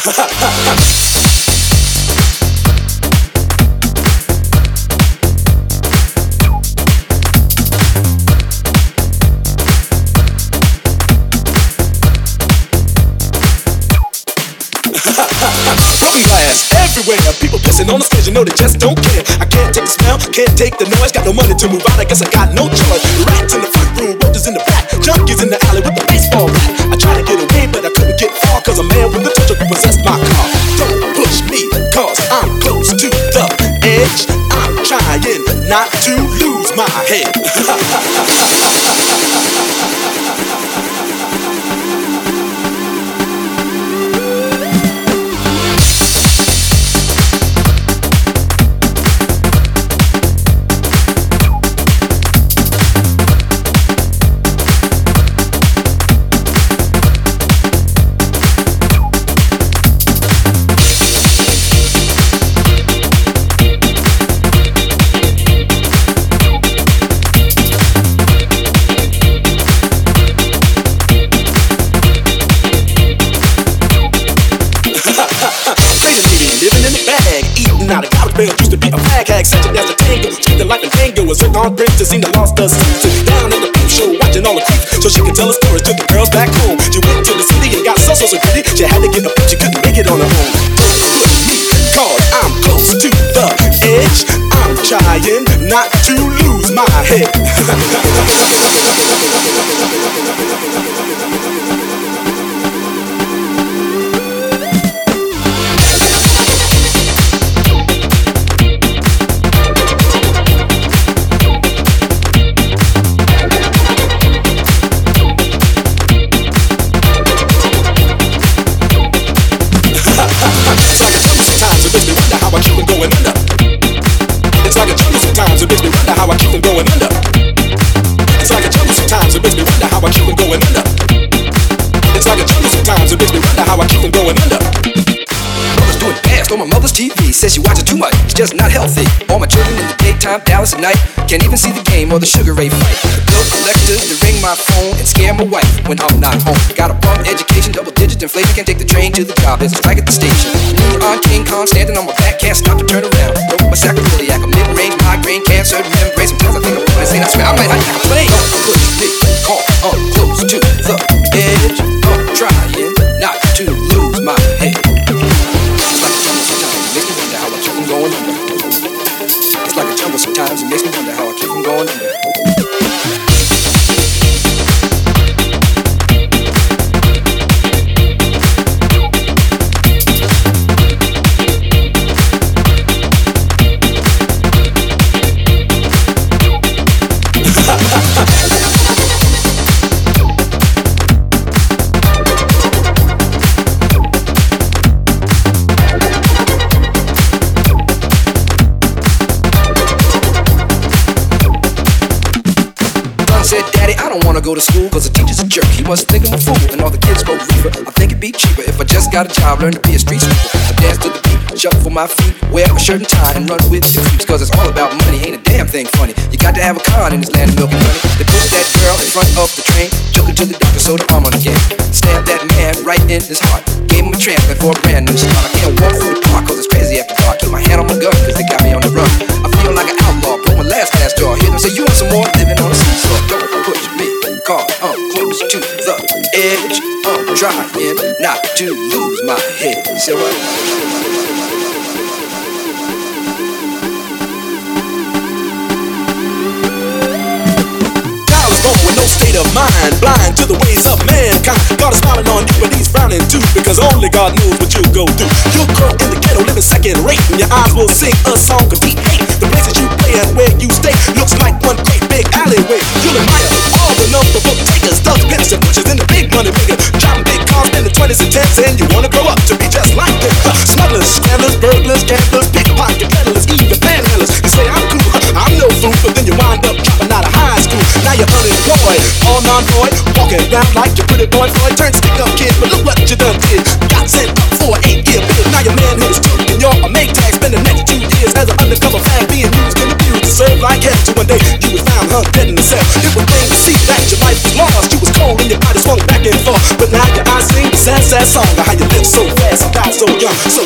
Broken glass everywhere, people pissing on the stage, you know they just don't care. I can't take the smell, can't take the noise, got no money to move out, I guess I got no choice. Rats in the front room, roaches in the back, junkies in the alley with the baseball bat. I tried to get away, but I couldn't get far, cause a man with a touch of repossessed my car. Don't push me, cause I'm close to the edge. I'm trying not to lose my head. Now the garbage man used to be a fag hag, such as a tango. Check the life and tango, a zircon prince to see the lost us. Sitting down at the peep show, watching all the creeps, so she could tell her stories to the girls back home. She went to the city and got so gritty, she had to get a bitch, she couldn't make it on her own. Don't push me, cause I'm close to the edge. I'm trying not to lose my head. How I keep from going under. It's like a jungle sometimes, it makes me wonder how I keep from going under. It's like a jungle sometimes, it makes me wonder how I keep from going under. Mother's doing fast on my mother's TV, says she watches too much, it's just not healthy. All my children in the daytime, Dallas at night, can't even see the game or the Sugar Ray fight. The bill collectors to ring my phone and scare my wife when I'm not home. Got a bum education, double digit inflation, can't take the train to the job, there's a strike at the station. Me on King Kong standing on my back, can't stop to turn around. Broke my sacroiliac, a mid-range migraine, cancer, membrane. Sometimes I think I'm gonna say I swear I might have to complain. Don't push me, call, I'm close to the edge. I'm trying not to lose my head. It's like a jungle sometimes, it makes me wonder how I keep from going under. It's like a jungle sometimes, it makes me wonder how I keep from going under. Said, Daddy, I don't wanna go to school, cause the teacher's a jerk. He must think I'm a fool, and all the kids smoke reefer. I think it'd be cheaper if I just got a job, learn to be a street sweeper. I dance to the beat, shuffle my feet, wear a shirt and tie, and run with the creeps. Cause it's all about money, ain't a damn thing funny. You got to have a car in this land of milk and honey. They push that girl in front of the train, took her to the doctor, so the arm on the game. Stabbed that man right in his heart, gave him a transplant for a brand new start. I can't walk through the park, cause it's crazy after dark. Keep my hand on my gun, cause they got me on the run. I feel like an outlaw, broke my last glass jaw. Hear them say, you want some more, living on the seesaw. Don't push me, cause I'm close to the edge. I'm trying not to lose my head. Say what? With no state of mind, blind to the ways of mankind. God is smiling on you, but he's frowning too, because only God knows what you'll go through. You'll grow in the ghetto, living second rate, and your eyes will sing a song of deep hate. The places you play and where you stay looks like one great big alleyway. You'll admire all the number book takers, thugs, pimps, and pushers in the big money maker, driving big cars in the 20s and 10s, and you wanna grow up to be just like them. Smugglers, scandalers, burglars, gamblers, pickpocket peddlers, even panhandlers. You say I'm cool, I'm no fool, but then you wind up dropping out of high school. Now you're unemployed, all non-void, walking around like your pretty boy Floyd. Turned stick-up kid, but look what you done did. Got sent up for an 8-year bid. Now your manhood is took, and you're a make tag. Spend the next 2 years as an undercover fag, being used and abused to serve like hell. Till one day you was found hung dead in the cell. It was plain to see that your life was lost. You was cold and your body swung back and forth, but now your eyes sing the sad, sad song of how you lived so fast. I'm so young, so